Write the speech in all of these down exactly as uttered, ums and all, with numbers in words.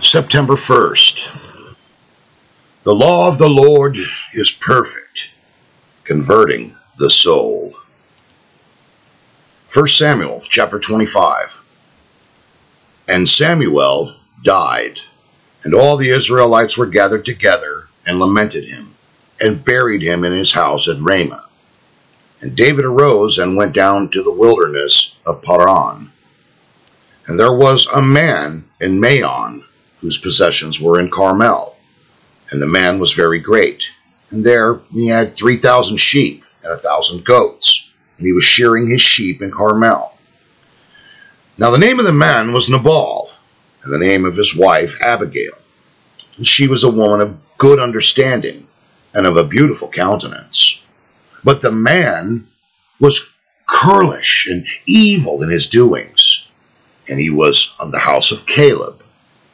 September first. The law of the Lord is perfect, converting the soul. First Samuel chapter twenty-five. And Samuel died, and all the Israelites were gathered together and lamented him, and buried him in his house at Ramah. And David arose and went down to the wilderness of Paran. And there was a man in Maon, whose possessions were in Carmel. And the man was very great. And there he had three thousand sheep and a thousand goats. And he was shearing his sheep in Carmel. Now the name of the man was Nabal, and the name of his wife Abigail. And she was a woman of good understanding, and of a beautiful countenance. But the man was churlish and evil in his doings, and he was of the house of Caleb.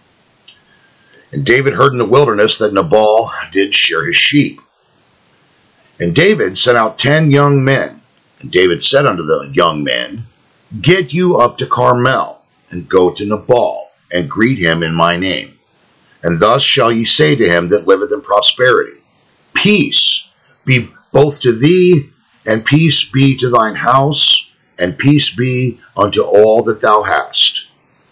And David heard in the wilderness that Nabal did shear his sheep. And David sent out ten young men. And David said unto the young men, Get you up to Carmel, and go to Nabal, and greet him in my name. And thus shall ye say to him that liveth in prosperity, Peace be both to thee, and peace be to thine house, and peace be unto all that thou hast.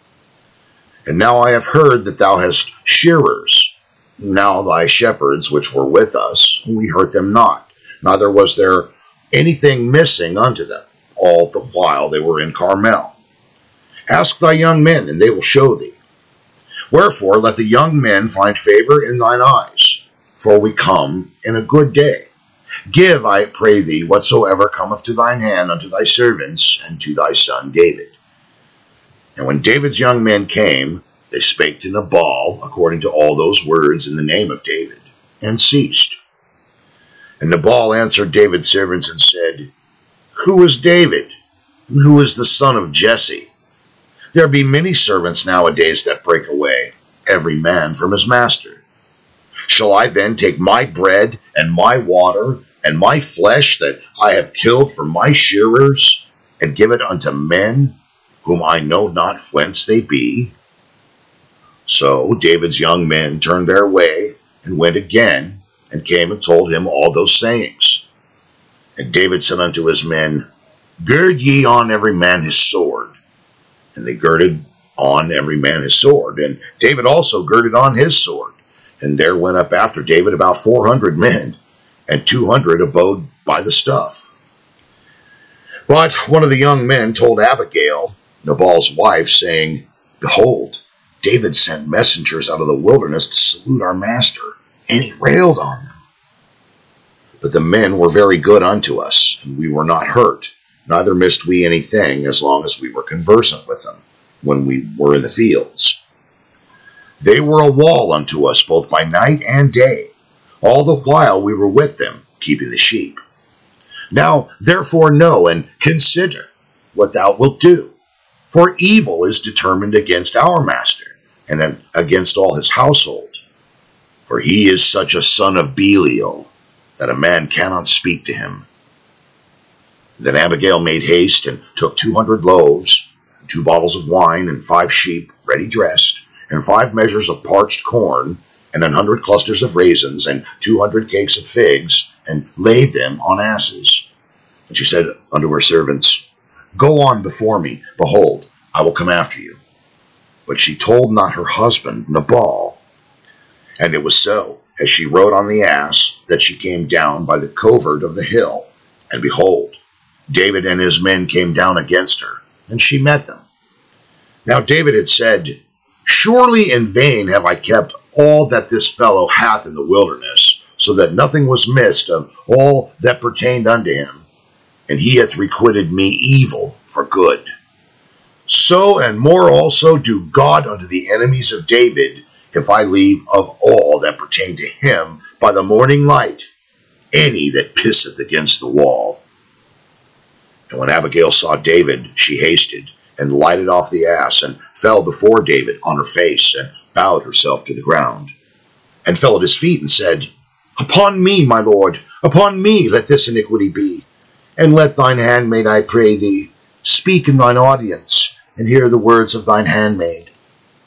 And now I have heard that thou hast shearers. Now thy shepherds which were with us, we hurt them not, neither was there anything missing unto them, all the while they were in Carmel. Ask thy young men, and they will show thee. Wherefore let the young men find favor in thine eyes, for we come in a good day. Give, I pray thee, whatsoever cometh to thine hand unto thy servants, and to thy son David. And when David's young men came, they spake to Nabal according to all those words in the name of David, and ceased. And Nabal answered David's servants and said, Who is David? And who is the son of Jesse? There be many servants nowadays that break away, every man from his master. Shall I then take my bread and my water and my flesh that I have killed for my shearers, and give it unto men whom I know not whence they be? So David's young men turned their way, and went again, and came and told him all those sayings. And David said unto his men, Gird ye on every man his sword. And they girded on every man his sword. And David also girded on his sword. And there went up after David about four hundred men, and two hundred abode by the stuff. But one of the young men told Abigail, Nabal's wife, saying, Behold, David sent messengers out of the wilderness to salute our master, and he railed on them. But the men were very good unto us, and we were not hurt, neither missed we anything, as long as we were conversant with them, when we were in the fields. They were a wall unto us both by night and day, all the while we were with them, keeping the sheep. Now therefore know and consider what thou wilt do, for evil is determined against our master, and against all his household. For he is such a son of Belial, that a man cannot speak to him. Then Abigail made haste, and took two hundred loaves, and two bottles of wine, and five sheep ready dressed, and five measures of parched corn, and an hundred clusters of raisins, and two hundred cakes of figs, and laid them on asses. And she said unto her servants, Go on before me, behold, I will come after you. But she told not her husband Nabal. And it was so, as she rode on the ass, that she came down by the covert of the hill, and behold, David and his men came down against her, and she met them. Now David had said, Surely in vain have I kept all that this fellow hath in the wilderness, so that nothing was missed of all that pertained unto him, and he hath requited me evil for good. So and more also do God unto the enemies of David, if I leave of all that pertain to him by the morning light any that pisseth against the wall. And when Abigail saw David, she hasted, and lighted off the ass, and fell before David on her face, and bowed herself to the ground, and fell at his feet, and said, Upon me, my lord, upon me let this iniquity be, and let thine handmaid, I pray thee, speak in thine audience, and hear the words of thine handmaid.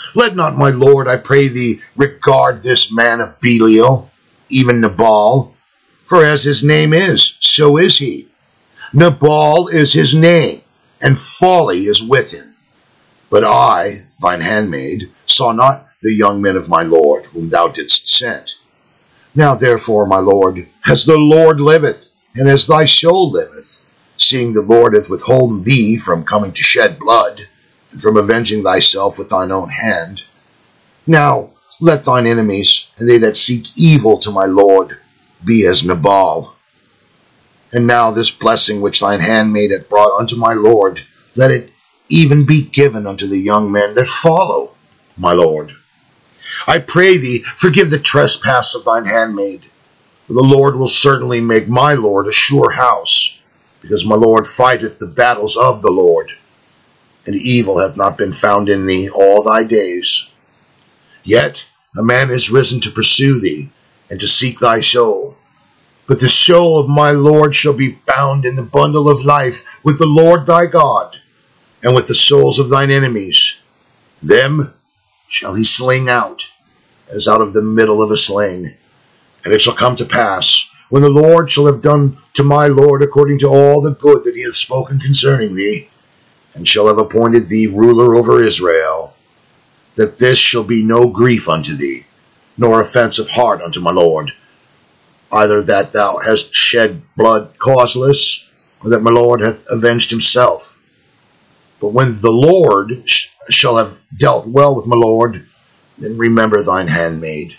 Let not my lord, I pray thee, regard this man of Belial, even Nabal, for as his name is, so is he. Nabal is his name, and folly is with him. But I, thine handmaid, saw not the young men of my lord, whom thou didst send. Now therefore, my lord, as the Lord liveth, and as thy soul liveth, seeing the Lord hath withholden thee from coming to shed blood, and from avenging thyself with thine own hand, now let thine enemies, and they that seek evil to my lord, be as Nabal. And now this blessing which thine handmaid hath brought unto my lord, let it even be given unto the young men that follow my lord. I pray thee, forgive the trespass of thine handmaid, for the Lord will certainly make my lord a sure house, because my lord fighteth the battles of the Lord, and evil hath not been found in thee all thy days. Yet a man is risen to pursue thee, and to seek thy soul. But the soul of my lord shall be bound in the bundle of life with the Lord thy God, and with the souls of thine enemies. Them shall he sling out, as out of the middle of a sling. And it shall come to pass, when the Lord shall have done to my lord according to all the good that he hath spoken concerning thee, and shall have appointed thee ruler over Israel, that this shall be no grief unto thee, nor offense of heart unto my lord, either that thou hast shed blood causeless, or that my lord hath avenged himself. But when the Lord sh- shall have dealt well with my lord, then remember thine handmaid.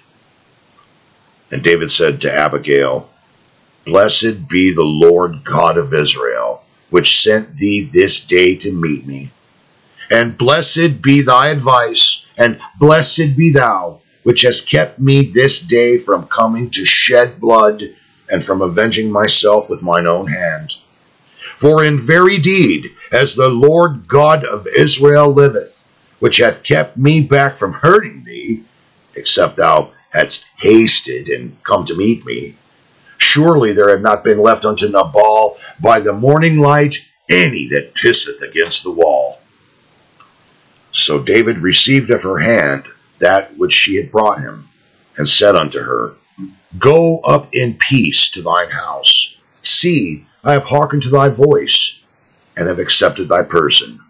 And David said to Abigail, Blessed be the Lord God of Israel, which sent thee this day to meet me. And blessed be thy advice, and blessed be thou, which hast kept me this day from coming to shed blood, and from avenging myself with mine own hand. For in very deed, as the Lord God of Israel liveth, which hath kept me back from hurting thee, except thou hadst hasted and come to meet me, surely there had not been left unto Nabal by the morning light any that pisseth against the wall. So David received of her hand that which she had brought him, and said unto her, Go up in peace to thine house. See, I have hearkened to thy voice, and have accepted thy person.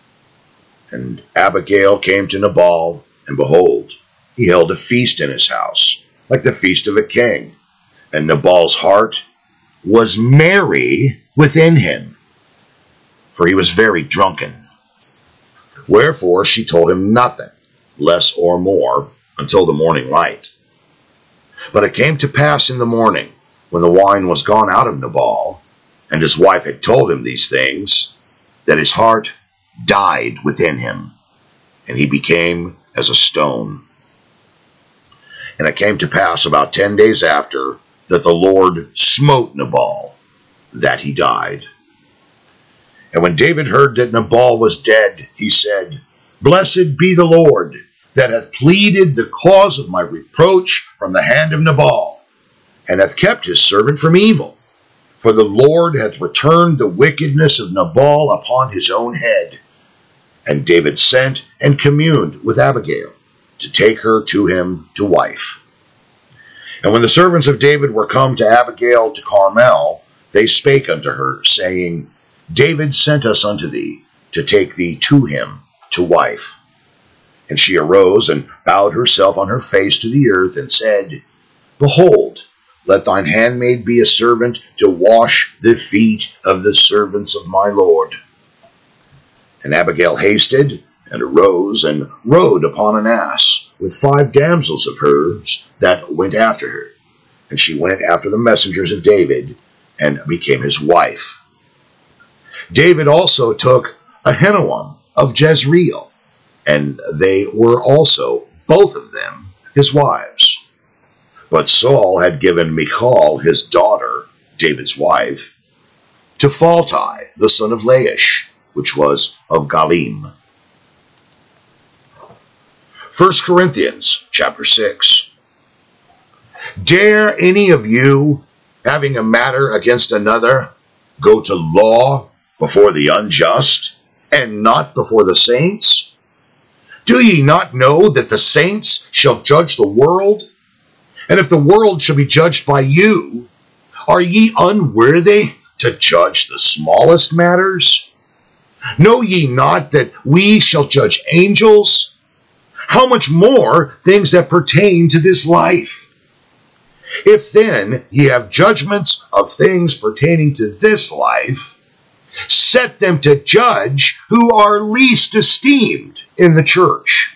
And Abigail came to Nabal, and behold, he held a feast in his house, like the feast of a king. And Nabal's heart was merry within him, for he was very drunken. Wherefore she told him nothing, less or more, until the morning light. But it came to pass in the morning, when the wine was gone out of Nabal, and his wife had told him these things, that his heart died within him, and he became as a stone. And it came to pass about ten days after, that the Lord smote Nabal, that he died. And when David heard that Nabal was dead, he said, Blessed be the Lord, that hath pleaded the cause of my reproach from the hand of Nabal, and hath kept his servant from evil. For the Lord hath returned the wickedness of Nabal upon his own head. And David sent and communed with Abigail, to take her to him to wife. And when the servants of David were come to Abigail to Carmel, they spake unto her, saying, David sent us unto thee, to take thee to him to wife. And she arose, and bowed herself on her face to the earth, and said, Behold, let thine handmaid be a servant to wash the feet of the servants of my lord. And Abigail hasted, and arose, and rode upon an ass, with five damsels of hers that went after her. And she went after the messengers of David, and became his wife. David also took Ahinoam of Jezreel, and they were also, both of them, his wives. But Saul had given Michal, his daughter, David's wife, to Phalti, the son of Laish, which was of Galim. First Corinthians chapter six. Dare any of you, having a matter against another, go to law before the unjust, and not before the saints? Do ye not know that the saints shall judge the world? And if the world shall be judged by you, are ye unworthy to judge the smallest matters? Know ye not that we shall judge angels? How much more things that pertain to this life? If then ye have judgments of things pertaining to this life, set them to judge who are least esteemed in the church.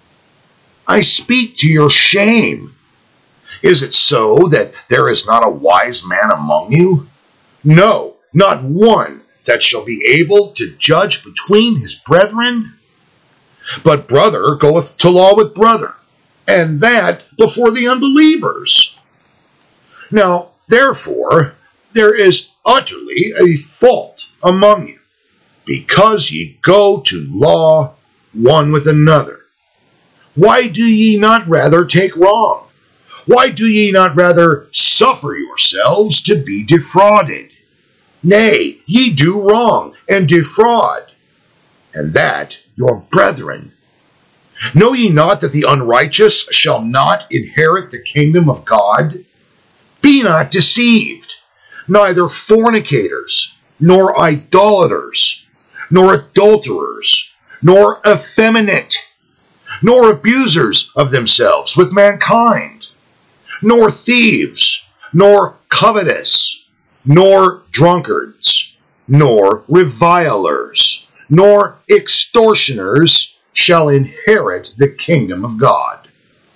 I speak to your shame. Is it so that there is not a wise man among you? No, not one that shall be able to judge between his brethren. But brother goeth to law with brother, and that before the unbelievers. Now, therefore, there is utterly a fault among you, because ye go to law one with another. Why do ye not rather take wrong? Why do ye not rather suffer yourselves to be defrauded? Nay, ye do wrong, and defraud, and that your brethren. Know ye not that the unrighteous shall not inherit the kingdom of God? Be not deceived, neither fornicators, nor idolaters, nor adulterers, nor effeminate, nor abusers of themselves with mankind, nor thieves, nor covetous, nor drunkards, nor revilers, nor extortioners shall inherit the kingdom of God.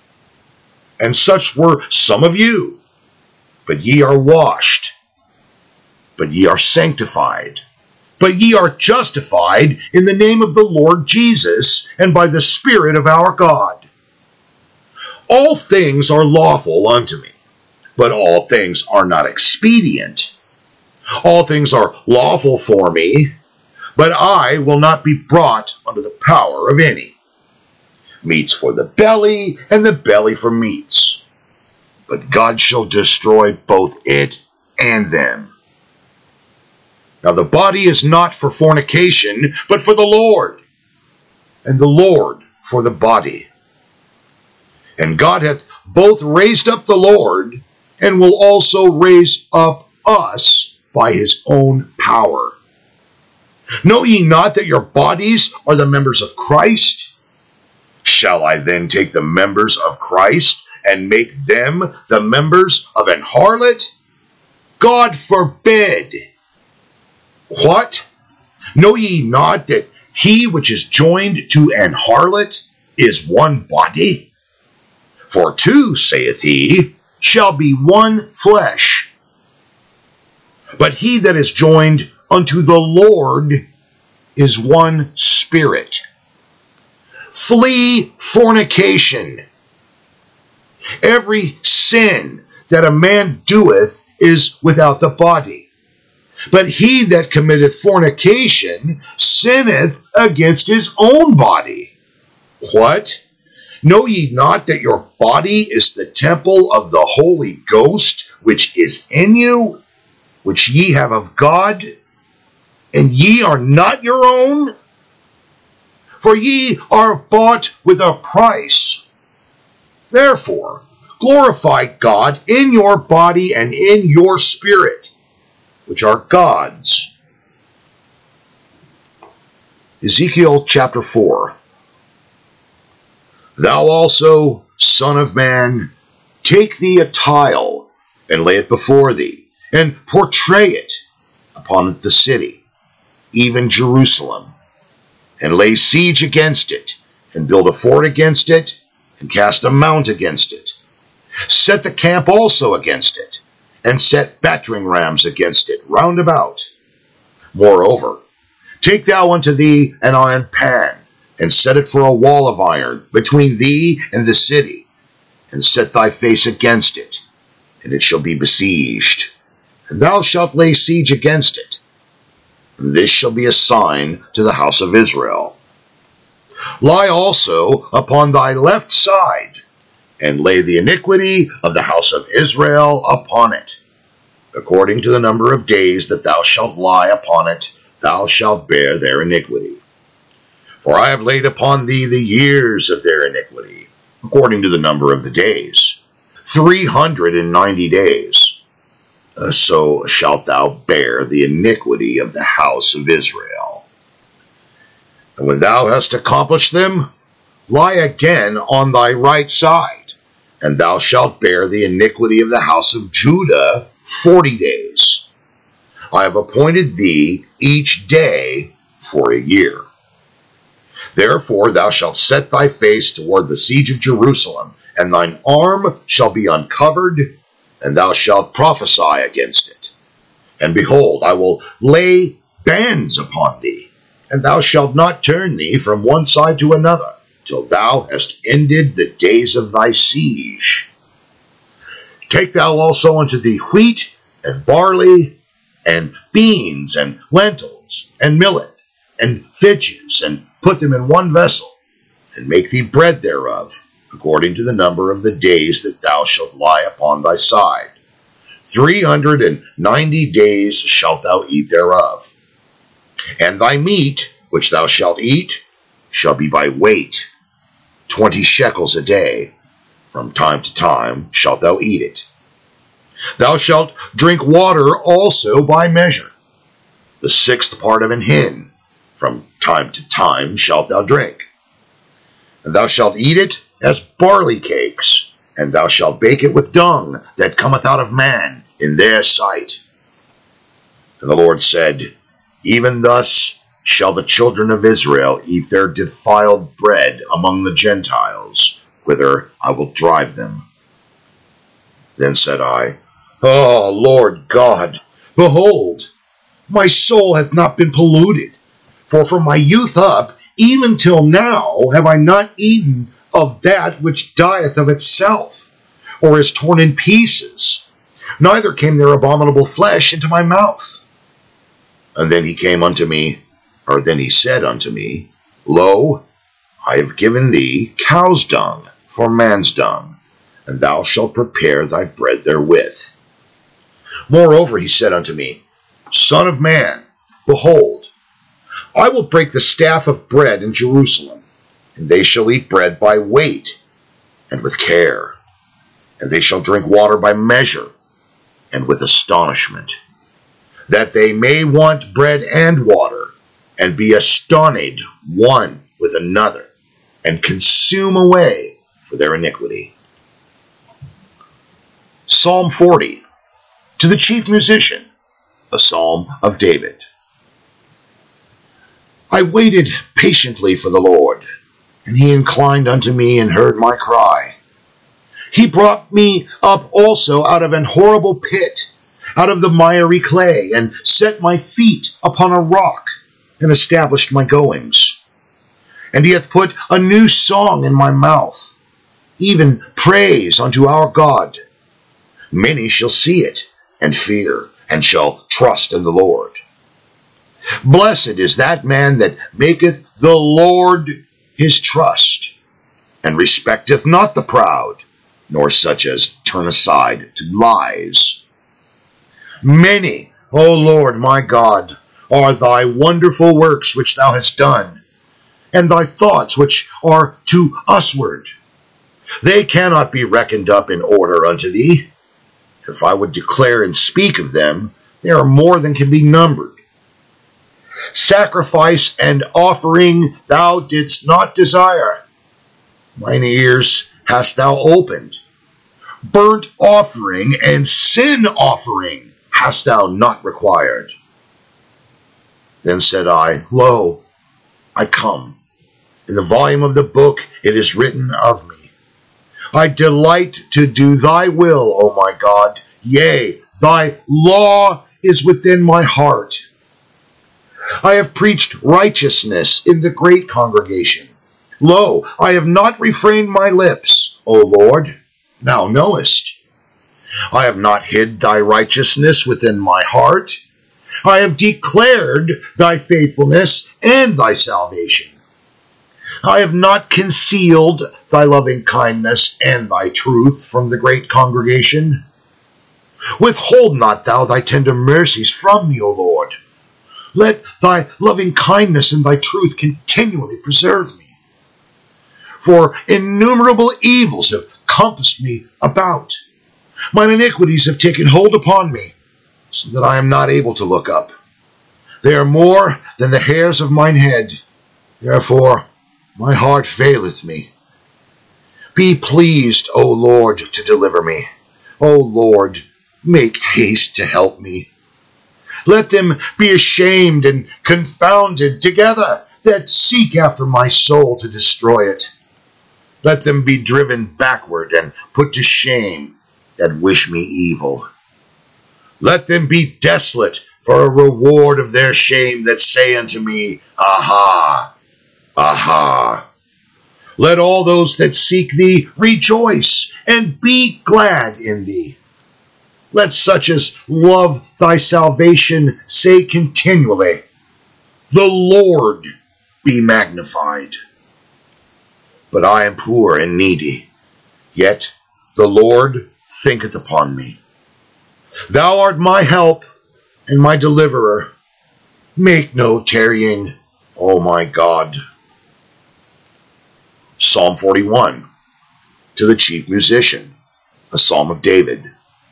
And such were some of you, but ye are washed, but ye are sanctified, but ye are justified in the name of the Lord Jesus and by the Spirit of our God. All things are lawful unto me, but all things are not expedient. All things are lawful for me, but I will not be brought under the power of any. Meats for the belly, and the belly for meats. But God shall destroy both it and them. Now the body is not for fornication, but for the Lord, and the Lord for the body. And God hath both raised up the Lord, and will also raise up us by his own power. Know ye not that your bodies are the members of Christ? Shall I then take the members of Christ and make them the members of an harlot? God forbid. What? Know ye not that he which is joined to an harlot is one body? For two, saith he, shall be one flesh. But he that is joined unto the Lord is one spirit. Flee fornication. Every sin that a man doeth is without the body. But he that committeth fornication sinneth against his own body. What? Know ye not that your body is the temple of the Holy Ghost, which is in you, which ye have of God, and ye are not your own? For ye are bought with a price. Therefore, glorify God in your body and in your spirit, which are God's. Ezekiel chapter four. Thou also, son of man, take thee a tile, and lay it before thee, and portray it upon the city, even Jerusalem, and lay siege against it, and build a fort against it, and cast a mount against it. Set the camp also against it, and set battering rams against it round about. Moreover, take thou unto thee an iron pan, and set it for a wall of iron between thee and the city, and set thy face against it, and it shall be besieged. And thou shalt lay siege against it. And this shall be a sign to the house of Israel. Lie also upon thy left side, and lay the iniquity of the house of Israel upon it. According to the number of days that thou shalt lie upon it, thou shalt bear their iniquity. For I have laid upon thee the years of their iniquity, according to the number of the days, three hundred and ninety days. Uh, so shalt thou bear the iniquity of the house of Israel. And when thou hast accomplished them, lie again on thy right side, and thou shalt bear the iniquity of the house of Judah forty days. I have appointed thee each day for a year. Therefore thou shalt set thy face toward the siege of Jerusalem, and thine arm shall be uncovered, and thou shalt prophesy against it. And behold, I will lay bands upon thee, and thou shalt not turn thee from one side to another, till thou hast ended the days of thy siege. Take thou also unto thee wheat, and barley, and beans, and lentils, and millet, and fitches, and put them in one vessel, and make thee bread thereof, according to the number of the days that thou shalt lie upon thy side. Three hundred and ninety days shalt thou eat thereof. And thy meat, which thou shalt eat, shall be by weight, twenty shekels a day. From time to time shalt thou eat it. Thou shalt drink water also by measure, the sixth part of an hin. From time to time shalt thou drink. And thou shalt eat it as barley cakes, and thou shalt bake it with dung that cometh out of man in their sight. And the Lord said, Even thus shall the children of Israel eat their defiled bread among the Gentiles, whither I will drive them. Then said I, O Lord God, behold, my soul hath not been polluted, for from my youth up, even till now, have I not eaten of that which dieth of itself, or is torn in pieces, neither came their abominable flesh into my mouth. And then he came unto me, or then he said unto me, Lo, I have given thee cow's dung for man's dung, and thou shalt prepare thy bread therewith. Moreover he said unto me, Son of man, behold, I will break the staff of bread in Jerusalem, and they shall eat bread by weight, and with care, and they shall drink water by measure, and with astonishment, that they may want bread and water, and be astonished one with another, and consume away for their iniquity. Psalm forty. To the chief musician, a psalm of David. I waited patiently for the Lord, and he inclined unto me and heard my cry. He brought me up also out of an horrible pit, out of the miry clay, and set my feet upon a rock, and established my goings. And he hath put a new song in my mouth, even praise unto our God. Many shall see it, and fear, and shall trust in the Lord. Blessed is that man that maketh the Lord his trust, and respecteth not the proud, nor such as turn aside to lies. Many, O Lord my God, are thy wonderful works which thou hast done, and thy thoughts which are to usward. They cannot be reckoned up in order unto thee. If I would declare and speak of them, they are more than can be numbered. Sacrifice and offering thou didst not desire. Mine ears hast thou opened. Burnt offering and sin offering hast thou not required. Then said I, Lo, I come. In the volume of the book it is written of me. I delight to do thy will, O my God. Yea, thy law is within my heart. I have preached righteousness in the great congregation. Lo, I have not refrained my lips, O Lord, thou knowest. I have not hid thy righteousness within my heart. I have declared thy faithfulness and thy salvation. I have not concealed thy loving kindness and thy truth from the great congregation. Withhold not thou thy tender mercies from me, O Lord. Let thy loving kindness and thy truth continually preserve me. For innumerable evils have compassed me about. Mine iniquities have taken hold upon me, so that I am not able to look up. They are more than the hairs of mine head. Therefore my heart faileth me. Be pleased, O Lord, to deliver me. O Lord, make haste to help me. Let them be ashamed and confounded together that seek after my soul to destroy it. Let them be driven backward and put to shame that wish me evil. Let them be desolate for a reward of their shame that say unto me, Aha, aha. Let all those that seek thee rejoice and be glad in thee. Let such as love thy salvation say continually, The Lord be magnified. But I am poor and needy, yet the Lord thinketh upon me. Thou art my help and my deliverer. Make no tarrying, O my God. Psalm forty-one, to the chief musician, a psalm of David.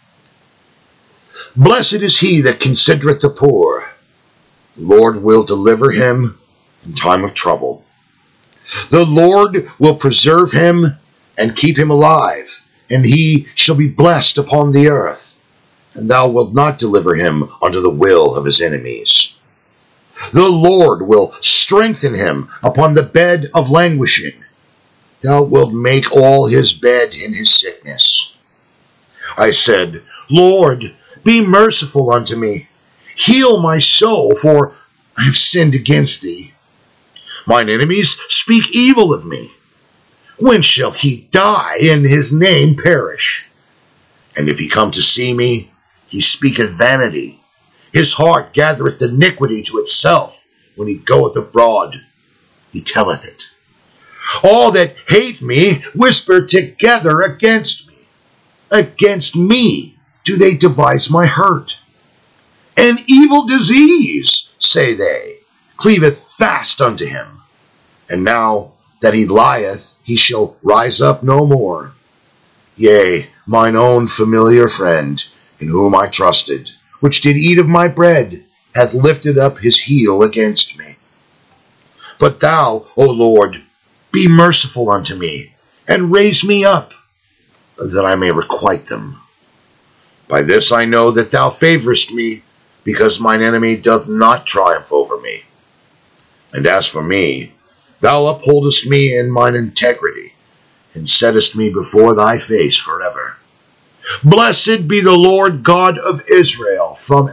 Blessed is he that considereth the poor. The Lord will deliver him in time of trouble. The Lord will preserve him and keep him alive, and he shall be blessed upon the earth. And thou wilt not deliver him unto the will of his enemies. The Lord will strengthen him upon the bed of languishing. Thou wilt make all his bed in his sickness. I said, Lord, be merciful unto me. Heal my soul, for I have sinned against thee. Mine enemies speak evil of me. When shall he die and his name perish? And if he come to see me, he speaketh vanity. His heart gathereth iniquity to itself. When he goeth abroad, he telleth it. All that hate me whisper together against me. Against me do they devise my hurt. An evil disease, say they, cleaveth fast unto him. And now that he lieth, he shall rise up no more. Yea, mine own familiar friend, in whom I trusted, which did eat of my bread, hath lifted up his heel against me. But thou, O Lord, be merciful unto me, and raise me up, that I may requite them. By this I know that thou favorest me, because mine enemy doth not triumph over me. And as for me, thou upholdest me in mine integrity, and settest me before thy face forever. Blessed be the Lord God of Israel, from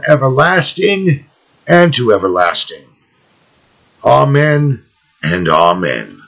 everlasting and to everlasting. Amen and amen.